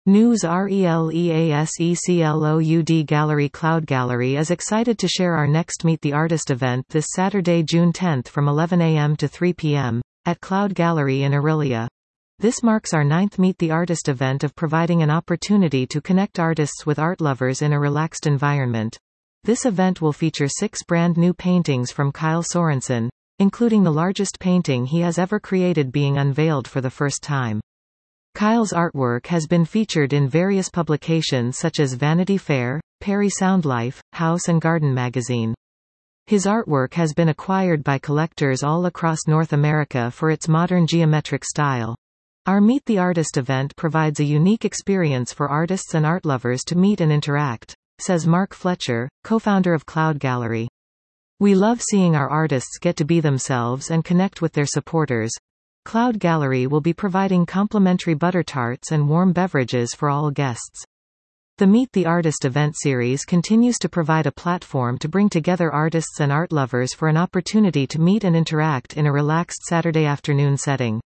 News RELEASECLOUD Gallery Cloud Gallery is excited to share our next Meet the Artist event this Saturday, June 10 from 11 a.m. to 3 p.m. at Cloud Gallery in Orillia. This marks our 9th Meet the Artist event of providing an opportunity to connect artists with art lovers in a relaxed environment. This event will feature 6 brand new paintings from Kyle Sorensen, including the largest painting he has ever created being unveiled for the first time. Kyle's artwork has been featured in various publications such as Vanity Fair, Perry Soundlife, House and Garden magazine. His artwork has been acquired by collectors all across North America for its modern geometric style. Our Meet the Artist event provides a unique experience for artists and art lovers to meet and interact, says Mark Fletcher, co-founder of Cloud Gallery. We love seeing our artists get to be themselves and connect with their supporters. Cloud Gallery will be providing complimentary butter tarts and warm beverages for all guests. The Meet the Artist event series continues to provide a platform to bring together artists and art lovers for an opportunity to meet and interact in a relaxed Saturday afternoon setting.